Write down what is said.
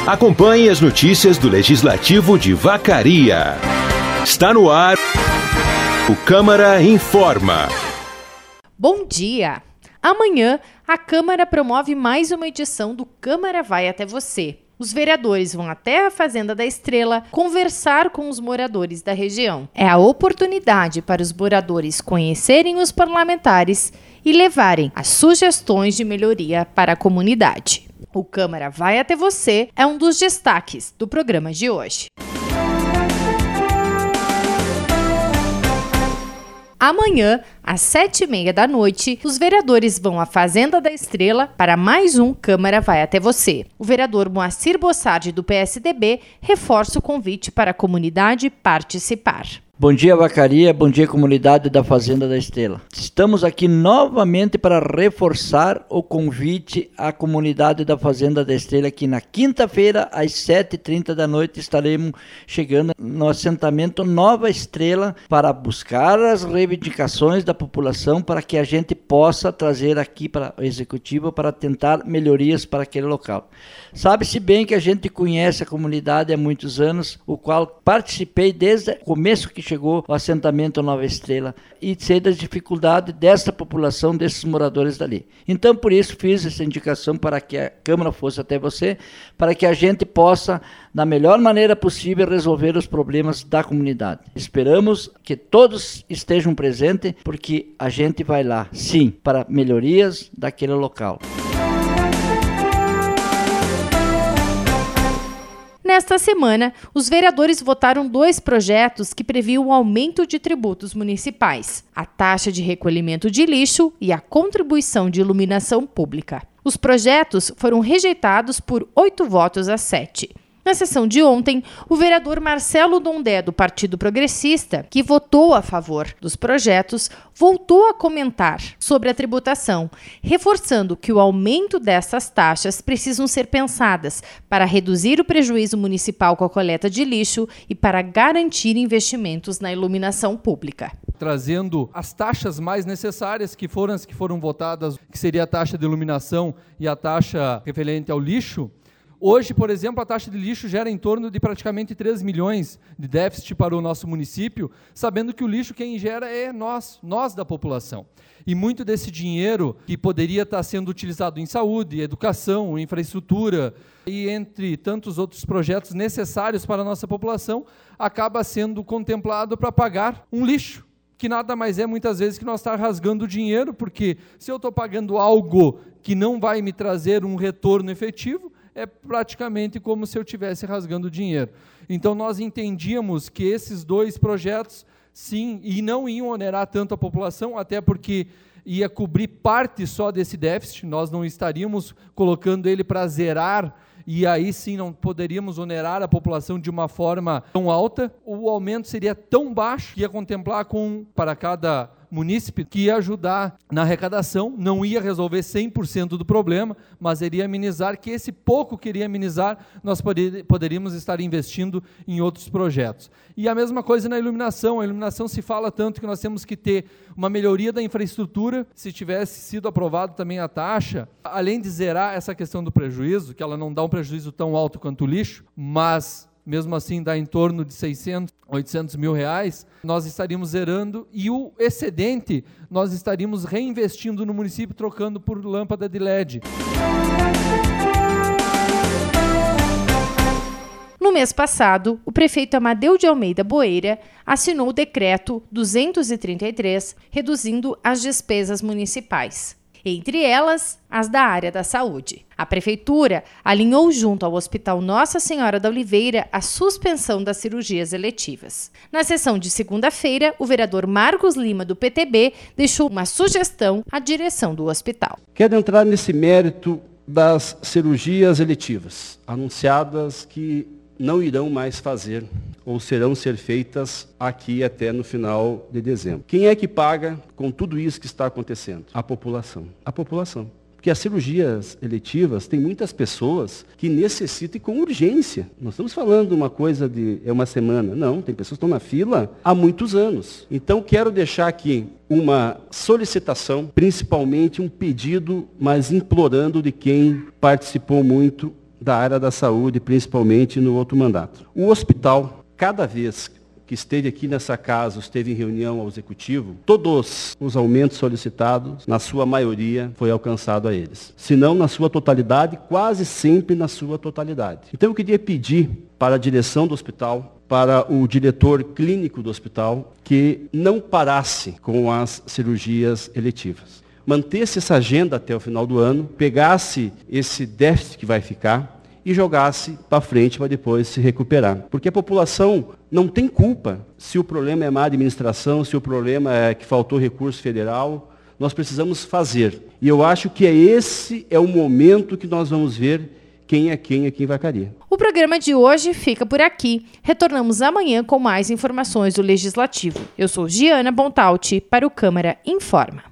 Acompanhe as notícias do Legislativo de Vacaria. Está no ar o Câmara Informa. Bom dia! Amanhã, a Câmara promove mais uma edição do Câmara Vai Até Você. Os vereadores vão até a Fazenda da Estrela conversar com os moradores da região. É a oportunidade para os moradores conhecerem os parlamentares e levarem as sugestões de melhoria para a comunidade. O Câmara Vai Até Você é um dos destaques do programa de hoje. Amanhã, às 7h30 da noite, os vereadores vão à Fazenda da Estrela para mais um Câmara Vai Até Você. O vereador Moacir Bossardi, do PSDB, reforça o convite para a comunidade participar. Bom dia, Vacaria, bom dia, comunidade da Fazenda da Estrela. Estamos aqui novamente para reforçar o convite à comunidade da Fazenda da Estrela, que na quinta-feira, às 7h30 da noite, estaremos chegando no assentamento Nova Estrela para buscar as reivindicações da população para que a gente possa trazer aqui para o Executivo para tentar melhorias para aquele local. Sabe-se bem que a gente conhece a comunidade há muitos anos, o qual participei desde o começo que chegou o assentamento Nova Estrela e sei das dificuldades dessa população, desses moradores dali. Então, por isso, fiz essa indicação para que a Câmara fosse até você, para que a gente possa, da melhor maneira possível, resolver os problemas da comunidade. Esperamos que todos estejam presentes, porque a gente vai lá, sim, para melhorias daquele local. Nesta semana, os vereadores votaram 2 projetos que previam o aumento de tributos municipais, a taxa de recolhimento de lixo e a contribuição de iluminação pública. Os projetos foram rejeitados por 8 votos a 7. Na sessão de ontem, o vereador Marcelo Dondé, do Partido Progressista, que votou a favor dos projetos, voltou a comentar sobre a tributação, reforçando que o aumento dessas taxas precisam ser pensadas para reduzir o prejuízo municipal com a coleta de lixo e para garantir investimentos na iluminação pública. Trazendo as taxas mais necessárias, que foram as que foram votadas, que seria a taxa de iluminação e a taxa referente ao lixo. Hoje, por exemplo, a taxa de lixo gera em torno de praticamente 3 milhões de déficit para o nosso município, sabendo que o lixo quem gera é nós da população. E muito desse dinheiro que poderia estar sendo utilizado em saúde, educação, infraestrutura e entre tantos outros projetos necessários para a nossa população, acaba sendo contemplado para pagar um lixo, que nada mais é muitas vezes que nós estar rasgando dinheiro, porque se eu estou pagando algo que não vai me trazer um retorno efetivo, é praticamente como se eu estivesse rasgando dinheiro. Então, nós entendíamos que esses 2 projetos, sim, e não iam onerar tanto a população, até porque ia cobrir parte só desse déficit, nós não estaríamos colocando ele para zerar, e aí sim não poderíamos onerar a população de uma forma tão alta. O aumento seria tão baixo que ia contemplar para cada munícipe, que ia ajudar na arrecadação, não ia resolver 100% do problema, mas iria amenizar, que esse pouco que iria amenizar, nós poderíamos estar investindo em outros projetos. E a mesma coisa na iluminação. A iluminação se fala tanto que nós temos que ter uma melhoria da infraestrutura. Se tivesse sido aprovado também a taxa, além de zerar essa questão do prejuízo, que ela não dá um prejuízo tão alto quanto o lixo, mas mesmo assim dá em torno de 600, 800 mil reais, nós estaríamos zerando e o excedente nós estaríamos reinvestindo no município, trocando por lâmpada de LED. No mês passado, o prefeito Amadeu de Almeida Boeira assinou o decreto 233, reduzindo as despesas municipais, entre elas as da área da saúde. A Prefeitura alinhou junto ao Hospital Nossa Senhora da Oliveira a suspensão das cirurgias eletivas. Na sessão de segunda-feira, o vereador Marcos Lima, do PTB, deixou uma sugestão à direção do hospital. Quero entrar nesse mérito das cirurgias eletivas, anunciadas que não irão mais fazer ou serão ser feitas aqui até no final de dezembro. Quem é que paga com tudo isso que está acontecendo? A população. A população. Porque as cirurgias eletivas, tem muitas pessoas que necessitam com urgência. Não estamos falando de uma coisa de uma semana. Não, tem pessoas que estão na fila há muitos anos. Então, quero deixar aqui uma solicitação, principalmente um pedido, mas implorando de quem participou muito da área da saúde, principalmente no outro mandato. O hospital, cada vez que esteve aqui nessa casa, esteve em reunião ao executivo, todos os aumentos solicitados, na sua maioria, foi alcançado a eles. Se não na sua totalidade, quase sempre na sua totalidade. Então eu queria pedir para a direção do hospital, para o diretor clínico do hospital, que não parasse com as cirurgias eletivas. Mantesse essa agenda até o final do ano, pegasse esse déficit que vai ficar e jogasse para frente para depois se recuperar. Porque a população não tem culpa se o problema é má administração, se o problema é que faltou recurso federal. Nós precisamos fazer. E eu acho que esse é o momento que nós vamos ver quem é quem aqui em Vacaria. O programa de hoje fica por aqui. Retornamos amanhã com mais informações do Legislativo. Eu sou Giana Bontalti para o Câmara Informa.